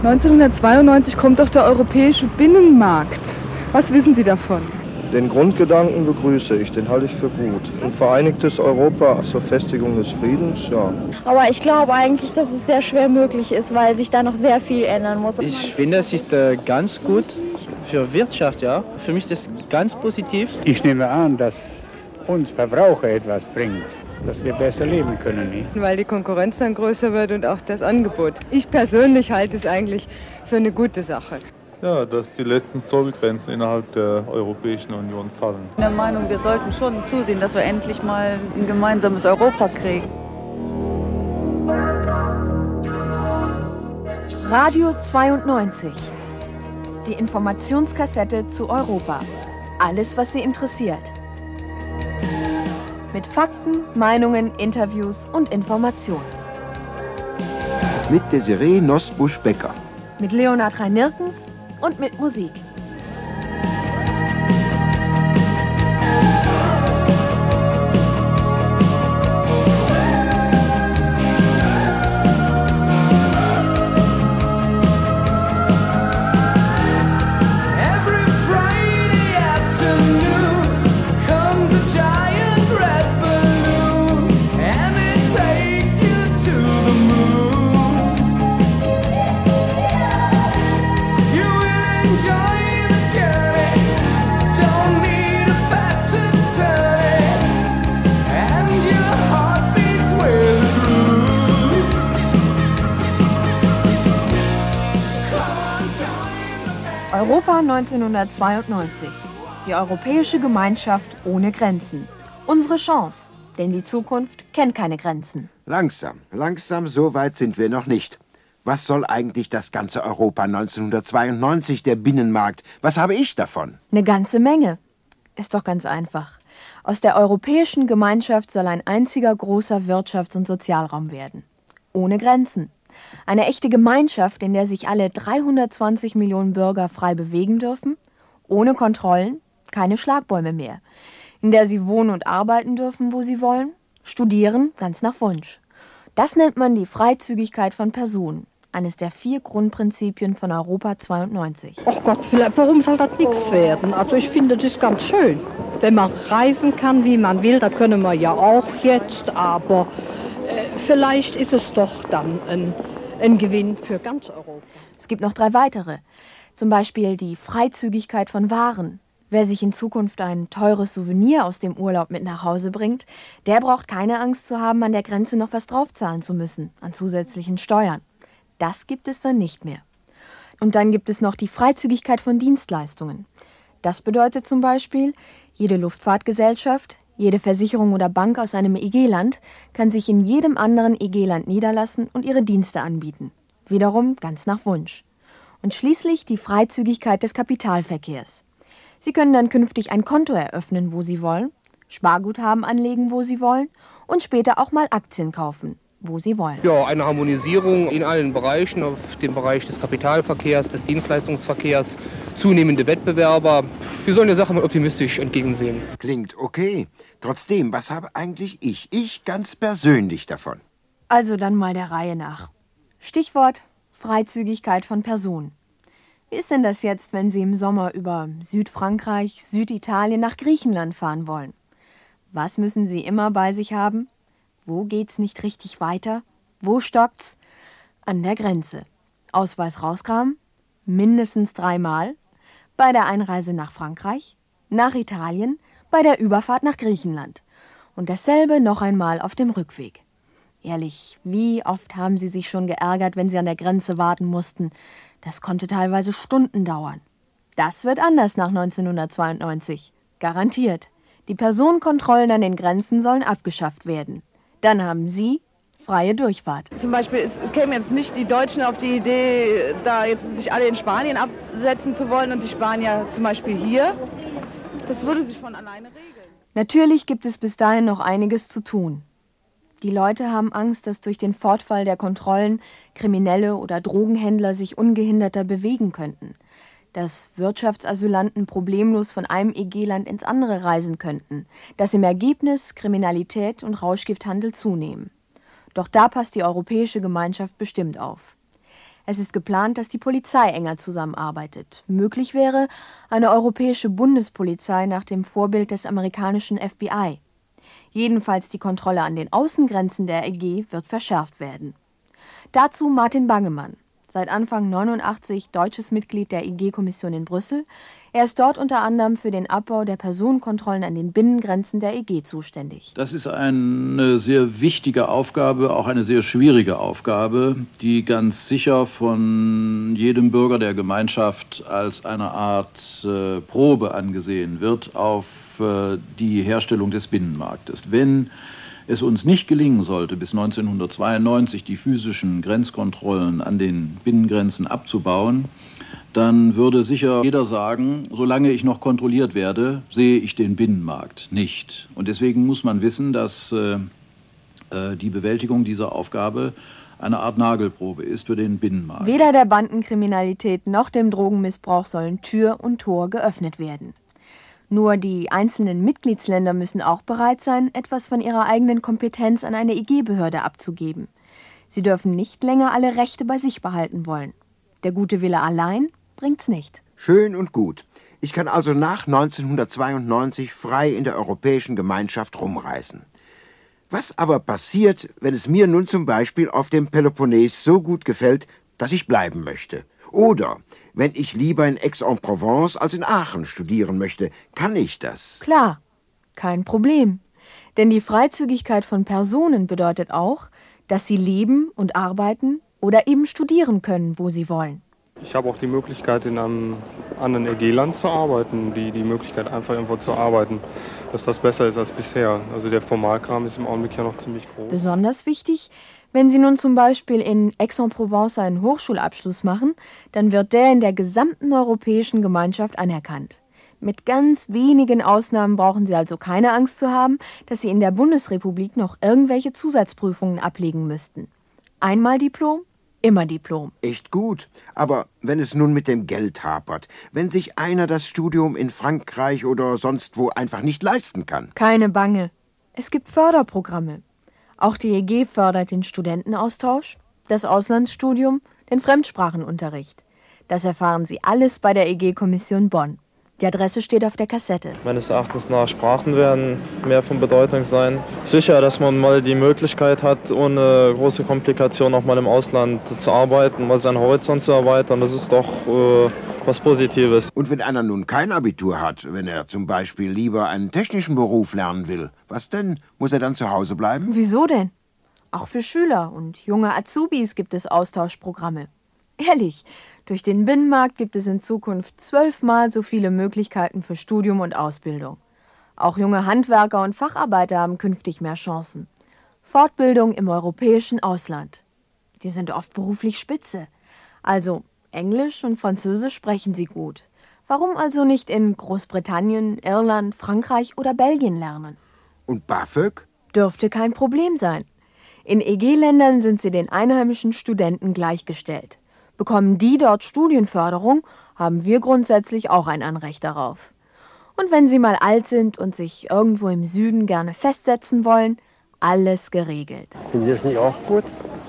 1992 kommt doch der europäische Binnenmarkt. Was wissen Sie davon? Den Grundgedanken begrüße ich, den halte ich für gut. Ein vereinigtes Europa zur Festigung des Friedens, ja. Aber ich glaube eigentlich, dass es sehr schwer möglich ist, weil sich da noch sehr viel ändern muss. Ich finde, es ist ganz gut für Wirtschaft, ja. Für mich ist das ganz positiv. Ich nehme an, dass uns Verbraucher etwas bringt, dass wir besser leben können. Nicht? Weil die Konkurrenz dann größer wird und auch das Angebot. Ich persönlich halte es eigentlich für eine gute Sache. Ja, dass die letzten Zollgrenzen innerhalb der Europäischen Union fallen. Ich bin der Meinung, wir sollten schon zusehen, dass wir endlich mal ein gemeinsames Europa kriegen. Radio 92. Die Informationskassette zu Europa. Alles, was Sie interessiert. Mit Fakten, Meinungen, Interviews und Informationen. Mit Desiree Nosbusch-Becker. Mit Leonhard Rhein-Nirkens und mit Musik. Europa 1992. Die Europäische Gemeinschaft ohne Grenzen. Unsere Chance, denn die Zukunft kennt keine Grenzen. Langsam, so weit sind wir noch nicht. Was soll eigentlich das ganze Europa 1992, der Binnenmarkt? Was habe ich davon? Eine ganze Menge. Ist doch ganz einfach. Aus der Europäischen Gemeinschaft soll ein einziger großer Wirtschafts- und Sozialraum werden. Ohne Grenzen. Eine echte Gemeinschaft, in der sich alle 320 Millionen Bürger frei bewegen dürfen, ohne Kontrollen, keine Schlagbäume mehr, in der sie wohnen und arbeiten dürfen, wo sie wollen, studieren, ganz nach Wunsch. Das nennt man die Freizügigkeit von Personen, eines der 4 Grundprinzipien von Europa 92. Ach Gott, warum soll das nichts werden? Also ich finde das ganz schön. Wenn man reisen kann, wie man will, das können wir ja auch jetzt, aber vielleicht ist es doch dann ein Gewinn für ganz Europa. Es gibt noch 3 weitere. Zum Beispiel die Freizügigkeit von Waren. Wer sich in Zukunft ein teures Souvenir aus dem Urlaub mit nach Hause bringt, der braucht keine Angst zu haben, an der Grenze noch was draufzahlen zu müssen, an zusätzlichen Steuern. Das gibt es dann nicht mehr. Und dann gibt es noch die Freizügigkeit von Dienstleistungen. Das bedeutet zum Beispiel, jede Luftfahrtgesellschaft, jede Versicherung oder Bank aus einem EG-Land kann sich in jedem anderen EG-Land niederlassen und ihre Dienste anbieten. Wiederum ganz nach Wunsch. Und schließlich die Freizügigkeit des Kapitalverkehrs. Sie können dann künftig ein Konto eröffnen, wo Sie wollen, Sparguthaben anlegen, wo Sie wollen und später auch mal Aktien kaufen, wo Sie wollen. Ja, eine Harmonisierung in allen Bereichen, auf dem Bereich des Kapitalverkehrs, des Dienstleistungsverkehrs, zunehmende Wettbewerber. Wir sollen der Sache mal optimistisch entgegensehen. Klingt okay. Trotzdem, was habe eigentlich ich ganz persönlich davon? Also dann mal der Reihe nach. Stichwort Freizügigkeit von Personen. Wie ist denn das jetzt, wenn Sie im Sommer über Südfrankreich, Süditalien nach Griechenland fahren wollen? Was müssen Sie immer bei sich haben? Wo geht's nicht richtig weiter? Wo stockt's? An der Grenze. Ausweis rauskramen? Mindestens 3-mal. Bei der Einreise nach Frankreich, nach Italien, bei der Überfahrt nach Griechenland. Und dasselbe noch einmal auf dem Rückweg. Ehrlich, wie oft haben Sie sich schon geärgert, wenn Sie an der Grenze warten mussten? Das konnte teilweise Stunden dauern. Das wird anders nach 1992. Garantiert. Die Personenkontrollen an den Grenzen sollen abgeschafft werden. Dann haben Sie freie Durchfahrt. Zum Beispiel, es kämen jetzt nicht die Deutschen auf die Idee, da jetzt sich alle in Spanien absetzen zu wollen und die Spanier zum Beispiel hier. Das würde sich von alleine regeln. Natürlich gibt es bis dahin noch einiges zu tun. Die Leute haben Angst, dass durch den Fortfall der Kontrollen Kriminelle oder Drogenhändler sich ungehinderter bewegen könnten, dass Wirtschaftsasylanten problemlos von einem EG-Land ins andere reisen könnten, dass im Ergebnis Kriminalität und Rauschgifthandel zunehmen. Doch da passt die Europäische Gemeinschaft bestimmt auf. Es ist geplant, dass die Polizei enger zusammenarbeitet. Möglich wäre eine europäische Bundespolizei nach dem Vorbild des amerikanischen FBI. Jedenfalls die Kontrolle an den Außengrenzen der EG wird verschärft werden. Dazu Martin Bangemann, seit Anfang 89 deutsches Mitglied der EG-Kommission in Brüssel. Er ist dort unter anderem für den Abbau der Personenkontrollen an den Binnengrenzen der EG zuständig. Das ist eine sehr wichtige Aufgabe, auch eine sehr schwierige Aufgabe, die ganz sicher von jedem Bürger der Gemeinschaft als eine Art Probe angesehen wird auf die Herstellung des Binnenmarktes. Wenn es uns nicht gelingen sollte, bis 1992 die physischen Grenzkontrollen an den Binnengrenzen abzubauen, dann würde sicher jeder sagen, solange ich noch kontrolliert werde, sehe ich den Binnenmarkt nicht. Und deswegen muss man wissen, dass die Bewältigung dieser Aufgabe eine Art Nagelprobe ist für den Binnenmarkt. Weder der Bandenkriminalität noch dem Drogenmissbrauch sollen Tür und Tor geöffnet werden. Nur die einzelnen Mitgliedsländer müssen auch bereit sein, etwas von ihrer eigenen Kompetenz an eine EG-Behörde abzugeben. Sie dürfen nicht länger alle Rechte bei sich behalten wollen. Der gute Wille allein bringt's nicht. Schön und gut. Ich kann also nach 1992 frei in der Europäischen Gemeinschaft rumreisen. Was aber passiert, wenn es mir nun zum Beispiel auf dem Peloponnes so gut gefällt, dass ich bleiben möchte? Oder wenn ich lieber in Aix-en-Provence als in Aachen studieren möchte, kann ich das? Klar, kein Problem. Denn die Freizügigkeit von Personen bedeutet auch, dass sie leben und arbeiten oder eben studieren können, wo sie wollen. Ich habe auch die Möglichkeit, in einem anderen EG-Land zu arbeiten, die Möglichkeit, einfach irgendwo zu arbeiten, dass das besser ist als bisher. Also der Formalkram ist im Augenblick ja noch ziemlich groß. Besonders wichtig, wenn Sie nun zum Beispiel in Aix-en-Provence einen Hochschulabschluss machen, dann wird der in der gesamten Europäischen Gemeinschaft anerkannt. Mit ganz wenigen Ausnahmen brauchen Sie also keine Angst zu haben, dass Sie in der Bundesrepublik noch irgendwelche Zusatzprüfungen ablegen müssten. Einmal Diplom, immer Diplom. Echt gut. Aber wenn es nun mit dem Geld hapert, wenn sich einer das Studium in Frankreich oder sonst wo einfach nicht leisten kann. Keine Bange. Es gibt Förderprogramme. Auch die EG fördert den Studentenaustausch, das Auslandsstudium, den Fremdsprachenunterricht. Das erfahren Sie alles bei der EG-Kommission Bonn. Die Adresse steht auf der Kassette. Meines Erachtens nach Sprachen werden mehr von Bedeutung sein. Sicher, dass man mal die Möglichkeit hat, ohne große Komplikationen auch mal im Ausland zu arbeiten, mal seinen Horizont zu erweitern, das ist doch was Positives. Und wenn einer nun kein Abitur hat, wenn er zum Beispiel lieber einen technischen Beruf lernen will, was denn? Muss er dann zu Hause bleiben? Wieso denn? Auch für Schüler und junge Azubis gibt es Austauschprogramme. Ehrlich, durch den Binnenmarkt gibt es in Zukunft 12-mal so viele Möglichkeiten für Studium und Ausbildung. Auch junge Handwerker und Facharbeiter haben künftig mehr Chancen. Fortbildung im europäischen Ausland. Die sind oft beruflich spitze. Also Englisch und Französisch sprechen sie gut. Warum also nicht in Großbritannien, Irland, Frankreich oder Belgien lernen? Und BAföG? Dürfte kein Problem sein. In EG-Ländern sind sie den einheimischen Studenten gleichgestellt. Bekommen die dort Studienförderung, haben wir grundsätzlich auch ein Anrecht darauf. Und wenn sie mal alt sind und sich irgendwo im Süden gerne festsetzen wollen, alles geregelt. Finden Sie das nicht auch gut?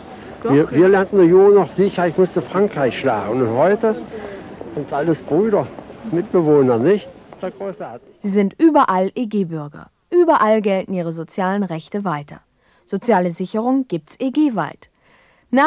Wir lernten der Junge noch sicher, ich musste Frankreich schlagen. Und heute sind alles Brüder, Mitbewohner, nicht? Das ist ja großartig. Sie sind überall EG-Bürger. Überall gelten ihre sozialen Rechte weiter. Soziale Sicherung gibt's EG-weit. Nach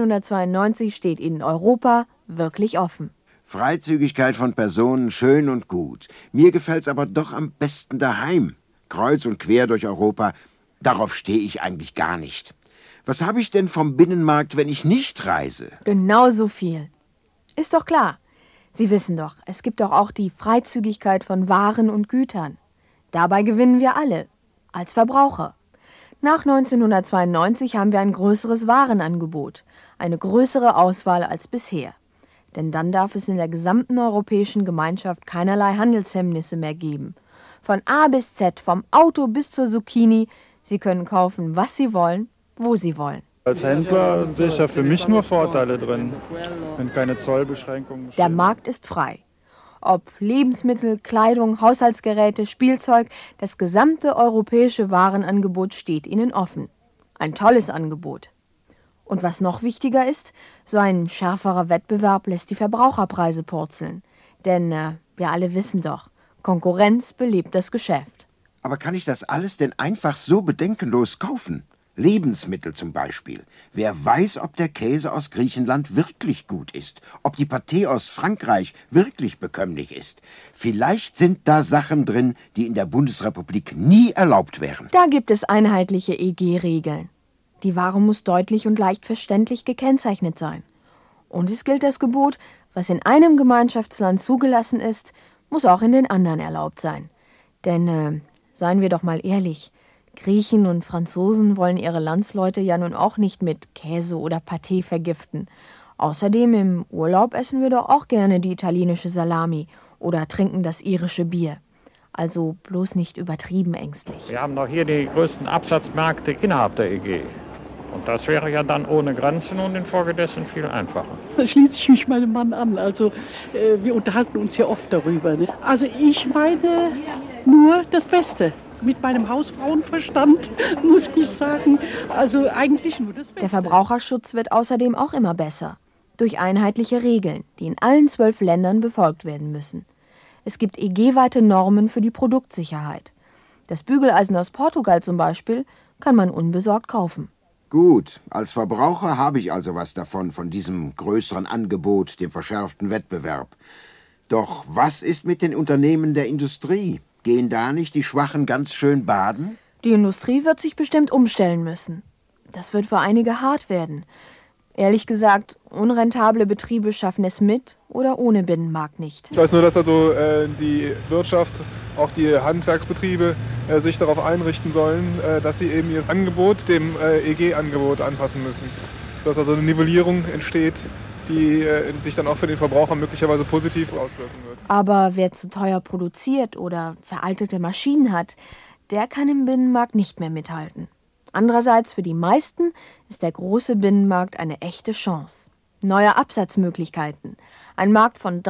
1992 steht ihnen Europa wirklich offen. Freizügigkeit von Personen schön und gut. Mir gefällt's aber doch am besten daheim. Kreuz und quer durch Europa, darauf stehe ich eigentlich gar nicht. Was habe ich denn vom Binnenmarkt, wenn ich nicht reise? Genauso viel. Ist doch klar. Sie wissen doch, es gibt doch auch die Freizügigkeit von Waren und Gütern. Dabei gewinnen wir alle, als Verbraucher. Nach 1992 haben wir ein größeres Warenangebot, eine größere Auswahl als bisher. Denn dann darf es in der gesamten Europäischen Gemeinschaft keinerlei Handelshemmnisse mehr geben. Von A bis Z, vom Auto bis zur Zucchini, Sie können kaufen, was Sie wollen, wo Sie wollen. Als Händler sehe ich da für mich nur Vorteile drin, wenn keine Zollbeschränkungen bestehen. Der Markt ist frei. Ob Lebensmittel, Kleidung, Haushaltsgeräte, Spielzeug, das gesamte europäische Warenangebot steht Ihnen offen. Ein tolles Angebot. Und was noch wichtiger ist, so ein schärferer Wettbewerb lässt die Verbraucherpreise purzeln. Denn wir alle wissen doch, Konkurrenz belebt das Geschäft. Aber kann ich das alles denn einfach so bedenkenlos kaufen? Lebensmittel zum Beispiel. Wer weiß, ob der Käse aus Griechenland wirklich gut ist, ob die Pâté aus Frankreich wirklich bekömmlich ist. Vielleicht sind da Sachen drin, die in der Bundesrepublik nie erlaubt wären. Da gibt es einheitliche EG-Regeln. Die Ware muss deutlich und leicht verständlich gekennzeichnet sein. Und es gilt das Gebot, was in einem Gemeinschaftsland zugelassen ist, muss auch in den anderen erlaubt sein. Denn, seien wir doch mal ehrlich, Griechen und Franzosen wollen ihre Landsleute ja nun auch nicht mit Käse oder Pâté vergiften. Außerdem im Urlaub essen wir doch auch gerne die italienische Salami oder trinken das irische Bier. Also bloß nicht übertrieben ängstlich. Wir haben doch hier die größten Absatzmärkte innerhalb der EG. Und das wäre ja dann ohne Grenzen und infolgedessen viel einfacher. Da schließe ich mich meinem Mann an. Also wir unterhalten uns ja oft darüber. Ne? Also ich meine nur das Beste. Mit meinem Hausfrauenverstand muss ich sagen, also eigentlich nur das Beste. Der Verbraucherschutz wird außerdem auch immer besser. Durch einheitliche Regeln, die in allen 12 Ländern befolgt werden müssen. Es gibt EG-weite Normen für die Produktsicherheit. Das Bügeleisen aus Portugal zum Beispiel kann man unbesorgt kaufen. Gut, als Verbraucher habe ich also was davon, von diesem größeren Angebot, dem verschärften Wettbewerb. Doch was ist mit den Unternehmen der Industrie? Gehen da nicht die Schwachen ganz schön baden? Die Industrie wird sich bestimmt umstellen müssen. Das wird für einige hart werden. Ehrlich gesagt, unrentable Betriebe schaffen es mit oder ohne Binnenmarkt nicht. Ich weiß nur, dass also die Wirtschaft, auch die Handwerksbetriebe sich darauf einrichten sollen, dass sie eben ihr Angebot dem EG-Angebot anpassen müssen. Sodass also eine Nivellierung entsteht, die sich dann auch für den Verbraucher möglicherweise positiv auswirken wird. Aber wer zu teuer produziert oder veraltete Maschinen hat, der kann im Binnenmarkt nicht mehr mithalten. Andererseits für die meisten ist der große Binnenmarkt eine echte Chance. Neue Absatzmöglichkeiten. Ein Markt von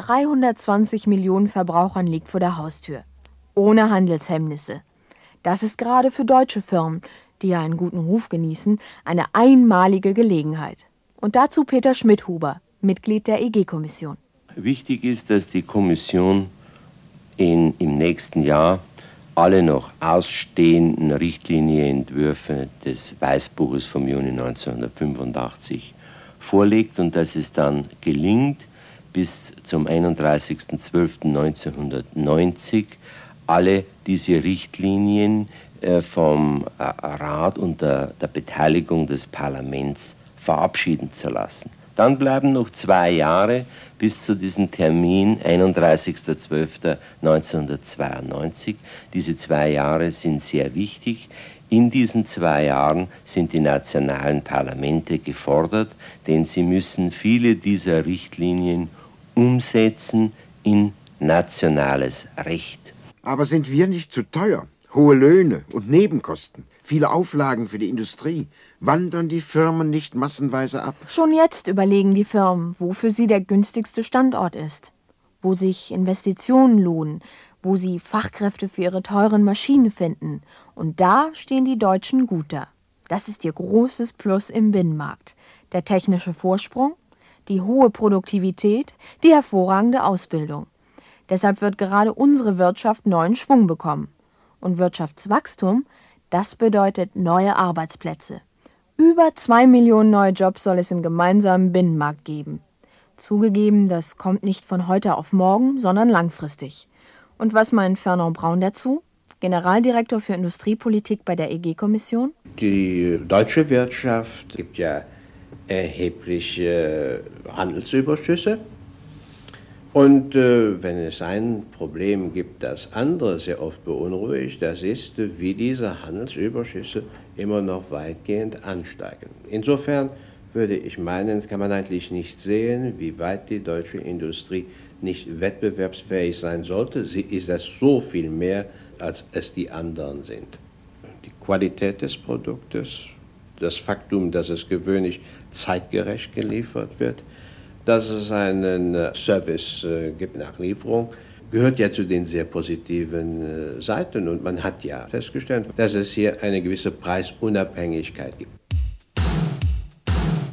320 Millionen Verbrauchern liegt vor der Haustür. Ohne Handelshemmnisse. Das ist gerade für deutsche Firmen, die ja einen guten Ruf genießen, eine einmalige Gelegenheit. Und dazu Peter Schmidhuber, Mitglied der EG-Kommission. Wichtig ist, dass die Kommission im nächsten Jahr alle noch ausstehenden Richtlinienentwürfe des Weißbuches vom Juni 1985 vorlegt und dass es dann gelingt, bis zum 31.12.1990 alle diese Richtlinien vom Rat unter der Beteiligung des Parlaments verabschieden zu lassen. Dann bleiben noch 2 Jahre bis zu diesem Termin, 31.12.1992. Diese 2 Jahre sind sehr wichtig. In diesen 2 Jahren sind die nationalen Parlamente gefordert, denn sie müssen viele dieser Richtlinien umsetzen in nationales Recht. Aber sind wir nicht zu teuer? Hohe Löhne und Nebenkosten, viele Auflagen für die Industrie. Wandern die Firmen nicht massenweise ab? Schon jetzt überlegen die Firmen, wo für sie der günstigste Standort ist, wo sich Investitionen lohnen, wo sie Fachkräfte für ihre teuren Maschinen finden. Und da stehen die Deutschen gut da. Das ist ihr großes Plus im Binnenmarkt. Der technische Vorsprung, die hohe Produktivität, die hervorragende Ausbildung. Deshalb wird gerade unsere Wirtschaft neuen Schwung bekommen. Und Wirtschaftswachstum, das bedeutet neue Arbeitsplätze. Über 2 Millionen neue Jobs soll es im gemeinsamen Binnenmarkt geben. Zugegeben, das kommt nicht von heute auf morgen, sondern langfristig. Und was meint Fernand Braun dazu? Generaldirektor für Industriepolitik bei der EG-Kommission? Die deutsche Wirtschaft gibt ja erhebliche Handelsüberschüsse. Und wenn es ein Problem gibt, das andere sehr oft beunruhigt, das ist, wie diese Handelsüberschüsse immer noch weitgehend ansteigen. Insofern würde ich meinen, kann man eigentlich nicht sehen, wie weit die deutsche Industrie nicht wettbewerbsfähig sein sollte. Sie ist das so viel mehr, als es die anderen sind. Die Qualität des Produktes, das Faktum, dass es gewöhnlich zeitgerecht geliefert wird, dass es einen Service gibt nach Lieferung, gehört ja zu den sehr positiven Seiten. Und man hat ja festgestellt, dass es hier eine gewisse Preisunabhängigkeit gibt.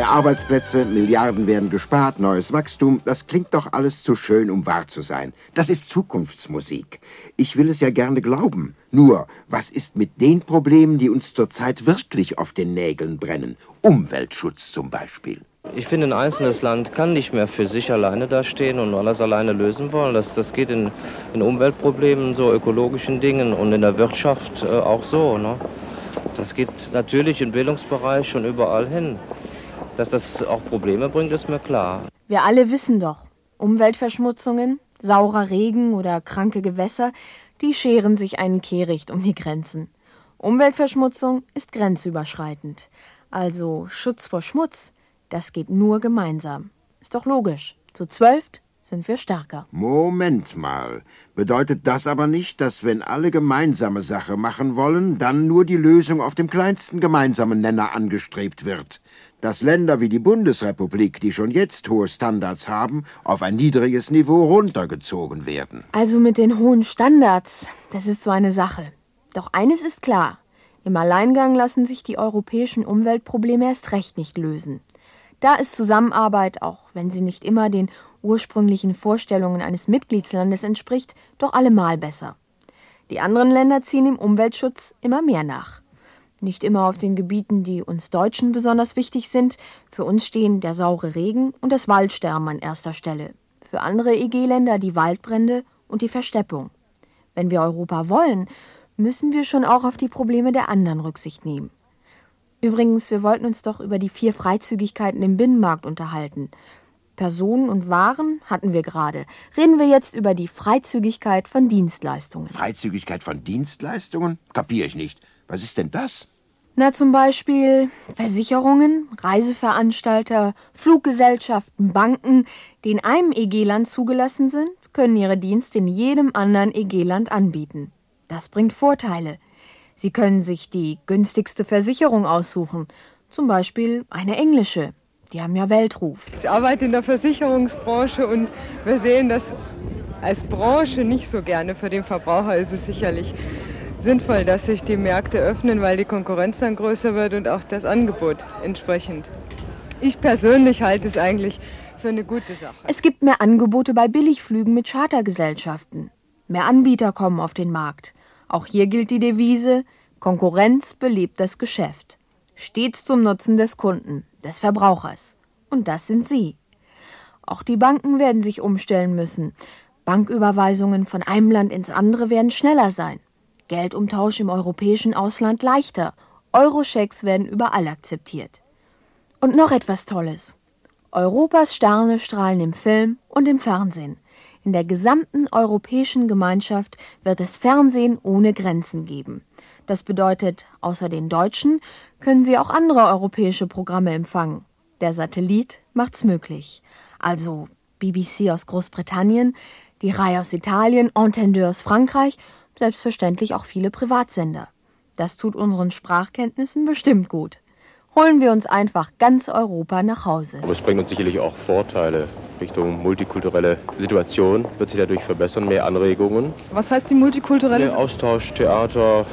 Neue Arbeitsplätze, Milliarden werden gespart, neues Wachstum, das klingt doch alles zu schön, um wahr zu sein. Das ist Zukunftsmusik. Ich will es ja gerne glauben. Nur, was ist mit den Problemen, die uns zurzeit wirklich auf den Nägeln brennen? Umweltschutz zum Beispiel. Ich finde, ein einzelnes Land kann nicht mehr für sich alleine dastehen und alles alleine lösen wollen. Das geht in Umweltproblemen, so ökologischen Dingen und in der Wirtschaft auch so. Ne? Das geht natürlich im Bildungsbereich schon überall hin. Dass das auch Probleme bringt, ist mir klar. Wir alle wissen doch, Umweltverschmutzungen, saurer Regen oder kranke Gewässer, die scheren sich einen Kehricht um die Grenzen. Umweltverschmutzung ist grenzüberschreitend. Also Schutz vor Schmutz, das geht nur gemeinsam. Ist doch logisch. Zu 12 sind wir stärker. Moment mal. Bedeutet das aber nicht, dass wenn alle gemeinsame Sache machen wollen, dann nur die Lösung auf dem kleinsten gemeinsamen Nenner angestrebt wird? Dass Länder wie die Bundesrepublik, die schon jetzt hohe Standards haben, auf ein niedriges Niveau runtergezogen werden? Also mit den hohen Standards, das ist so eine Sache. Doch eines ist klar. Im Alleingang lassen sich die europäischen Umweltprobleme erst recht nicht lösen. Da ist Zusammenarbeit, auch wenn sie nicht immer den ursprünglichen Vorstellungen eines Mitgliedslandes entspricht, doch allemal besser. Die anderen Länder ziehen im Umweltschutz immer mehr nach. Nicht immer auf den Gebieten, die uns Deutschen besonders wichtig sind. Für uns stehen der saure Regen und das Waldsterben an erster Stelle. Für andere EG-Länder die Waldbrände und die Versteppung. Wenn wir Europa wollen, müssen wir schon auch auf die Probleme der anderen Rücksicht nehmen. Übrigens, wir wollten uns doch über die 4 Freizügigkeiten im Binnenmarkt unterhalten. Personen und Waren hatten wir gerade. Reden wir jetzt über die Freizügigkeit von Dienstleistungen. Freizügigkeit von Dienstleistungen? Kapiere ich nicht. Was ist denn das? Na, zum Beispiel Versicherungen, Reiseveranstalter, Fluggesellschaften, Banken, die in einem EG-Land zugelassen sind, können ihre Dienste in jedem anderen EG-Land anbieten. Das bringt Vorteile. Sie können sich die günstigste Versicherung aussuchen, zum Beispiel eine englische. Die haben ja Weltruf. Ich arbeite in der Versicherungsbranche und wir sehen das als Branche nicht so gerne. Für den Verbraucher ist es sicherlich sinnvoll, dass sich die Märkte öffnen, weil die Konkurrenz dann größer wird und auch das Angebot entsprechend. Ich persönlich halte es eigentlich für eine gute Sache. Es gibt mehr Angebote bei Billigflügen mit Chartergesellschaften. Mehr Anbieter kommen auf den Markt. Auch hier gilt die Devise, Konkurrenz belebt das Geschäft. Stets zum Nutzen des Kunden, des Verbrauchers. Und das sind Sie. Auch die Banken werden sich umstellen müssen. Banküberweisungen von einem Land ins andere werden schneller sein. Geldumtausch im europäischen Ausland leichter. Euroschecks werden überall akzeptiert. Und noch etwas Tolles. Europas Sterne strahlen im Film und im Fernsehen. In der gesamten europäischen Gemeinschaft wird es Fernsehen ohne Grenzen geben. Das bedeutet, außer den Deutschen können Sie auch andere europäische Programme empfangen. Der Satellit macht's möglich. Also BBC aus Großbritannien, die Rai aus Italien, Antenne 2 aus Frankreich, selbstverständlich auch viele Privatsender. Das tut unseren Sprachkenntnissen bestimmt gut. Holen wir uns einfach ganz Europa nach Hause. Aber es bringt uns sicherlich auch Vorteile. Richtung multikulturelle Situation wird sich dadurch verbessern, mehr Anregungen. Was heißt die multikulturelle? Mehr Austausch, Theater,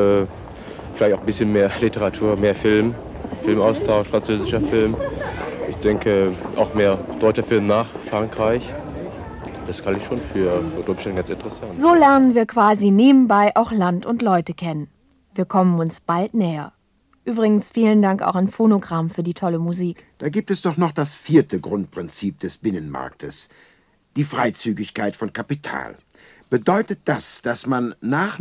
vielleicht auch ein bisschen mehr Literatur, mehr Film, Filmaustausch, französischer Film. Ich denke auch mehr deutscher Film nach Frankreich. Das kann ich schon für Deutschland ganz interessant. So lernen wir quasi nebenbei auch Land und Leute kennen. Wir kommen uns bald näher. Übrigens vielen Dank auch an Phonogramm für die tolle Musik. Da gibt es doch noch das 4. Grundprinzip des Binnenmarktes. Die Freizügigkeit von Kapital. Bedeutet das, dass man nach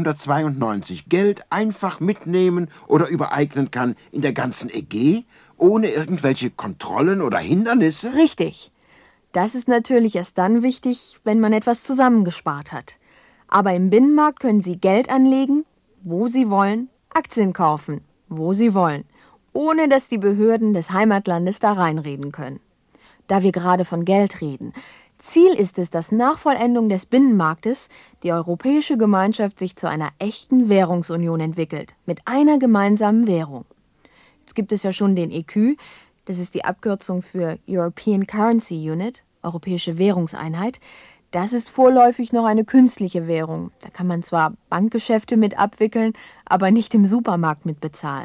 1992 Geld einfach mitnehmen oder übereignen kann in der ganzen EG, ohne irgendwelche Kontrollen oder Hindernisse? Richtig. Das ist natürlich erst dann wichtig, wenn man etwas zusammengespart hat. Aber im Binnenmarkt können Sie Geld anlegen, wo Sie wollen, Aktien kaufen, wo Sie wollen, ohne dass die Behörden des Heimatlandes da reinreden können. Da wir gerade von Geld reden. Ziel ist es, dass nach Vollendung des Binnenmarktes die Europäische Gemeinschaft sich zu einer echten Währungsunion entwickelt, mit einer gemeinsamen Währung. Jetzt gibt es ja schon den EQ, das ist die Abkürzung für European Currency Unit, Europäische Währungseinheit. Das ist vorläufig noch eine künstliche Währung. Da kann man zwar Bankgeschäfte mit abwickeln, aber nicht im Supermarkt mit bezahlen.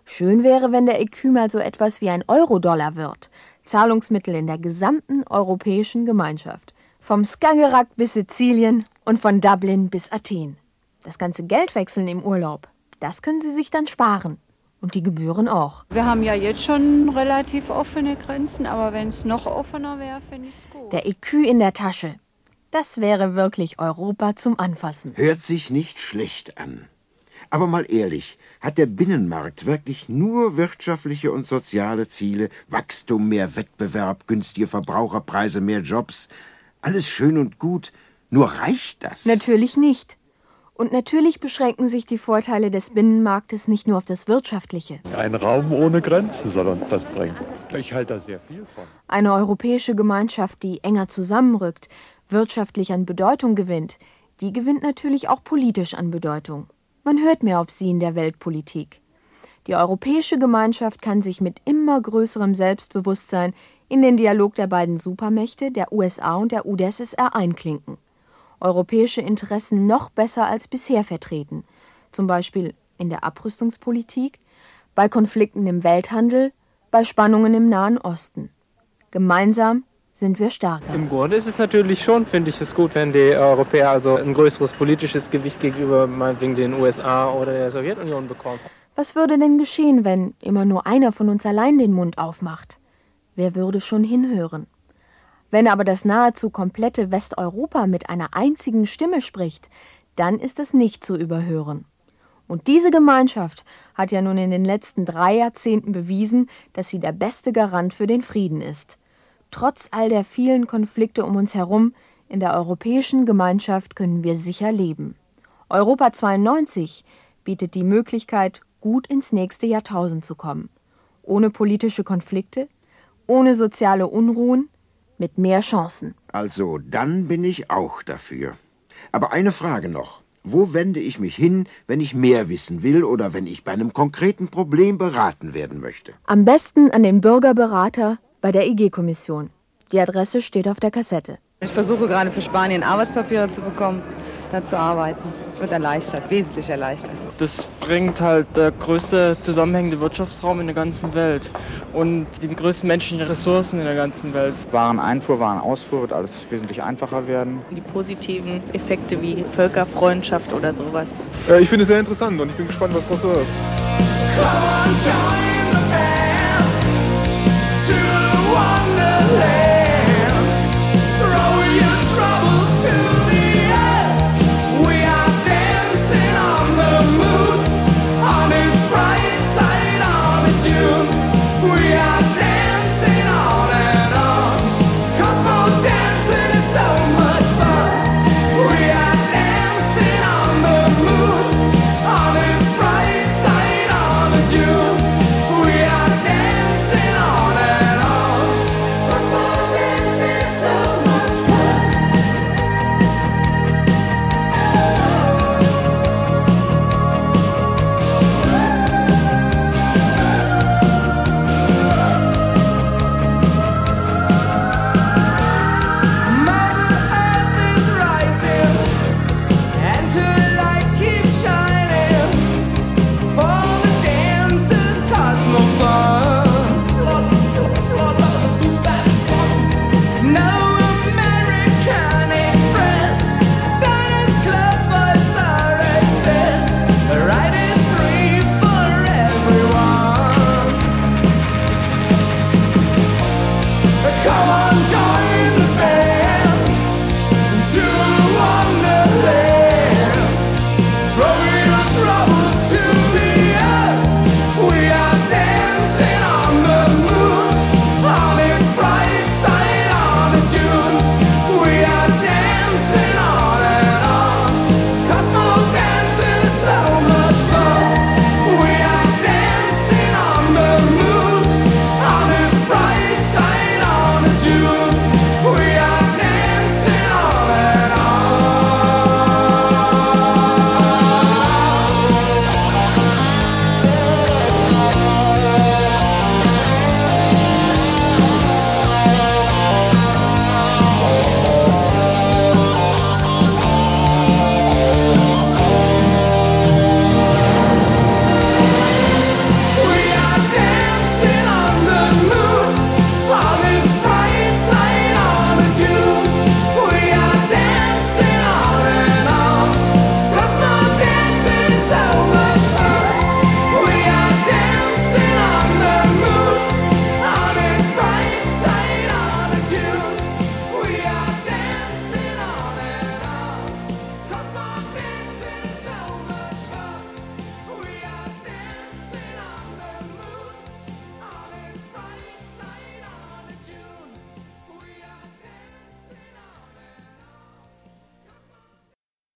Schön wäre, wenn der ECU mal so etwas wie ein Euro-Dollar wird. Zahlungsmittel in der gesamten europäischen Gemeinschaft. Vom Skagerrak bis Sizilien und von Dublin bis Athen. Das ganze Geld wechseln im Urlaub, das können Sie sich dann sparen. Und die Gebühren auch. Wir haben ja jetzt schon relativ offene Grenzen, aber wenn es noch offener wäre, finde ich es gut. Der ECU in der Tasche. Das wäre wirklich Europa zum Anfassen. Hört sich nicht schlecht an. Aber mal ehrlich, hat der Binnenmarkt wirklich nur wirtschaftliche und soziale Ziele? Wachstum, mehr Wettbewerb, günstige Verbraucherpreise, mehr Jobs? Alles schön und gut. Nur reicht das? Natürlich nicht. Und natürlich beschränken sich die Vorteile des Binnenmarktes nicht nur auf das Wirtschaftliche. Ein Raum ohne Grenzen soll uns das bringen. Ich halte da sehr viel von. Eine europäische Gemeinschaft, die enger zusammenrückt, wirtschaftlich an Bedeutung gewinnt, die gewinnt natürlich auch politisch an Bedeutung. Man hört mehr auf sie in der Weltpolitik. Die europäische Gemeinschaft kann sich mit immer größerem Selbstbewusstsein in den Dialog der beiden Supermächte, der USA und der UdSSR, einklinken. Europäische Interessen noch besser als bisher vertreten, zum Beispiel in der Abrüstungspolitik, bei Konflikten im Welthandel, bei Spannungen im Nahen Osten. Gemeinsam sind wir stärker. Im Grunde ist es natürlich schon, finde ich es gut, wenn die Europäer also ein größeres politisches Gewicht gegenüber meinetwegen den USA oder der Sowjetunion bekommen. Was würde denn geschehen, wenn immer nur einer von uns allein den Mund aufmacht? Wer würde schon hinhören? Wenn aber das nahezu komplette Westeuropa mit einer einzigen Stimme spricht, dann ist es nicht zu überhören. Und diese Gemeinschaft hat ja nun in den letzten 3 Jahrzehnten bewiesen, dass sie der beste Garant für den Frieden ist. Trotz all der vielen Konflikte um uns herum, in der europäischen Gemeinschaft können wir sicher leben. Europa 92 bietet die Möglichkeit, gut ins nächste Jahrtausend zu kommen. Ohne politische Konflikte, ohne soziale Unruhen, mit mehr Chancen. Also, dann bin ich auch dafür. Aber eine Frage noch. Wo wende ich mich hin, wenn ich mehr wissen will oder wenn ich bei einem konkreten Problem beraten werden möchte? Am besten an den Bürgerberater bei der EG-Kommission. Die Adresse steht auf der Kassette. Ich versuche gerade für Spanien Arbeitspapiere zu bekommen, da zu arbeiten. Es wird erleichtert, wesentlich erleichtert. Das bringt halt der größte zusammenhängende Wirtschaftsraum in der ganzen Welt und die größten menschlichen Ressourcen in der ganzen Welt. Wareneinfuhr, Warenausfuhr wird alles wesentlich einfacher werden. Die positiven Effekte wie Völkerfreundschaft oder sowas. Ich finde es sehr interessant und ich bin gespannt, was daraus wird.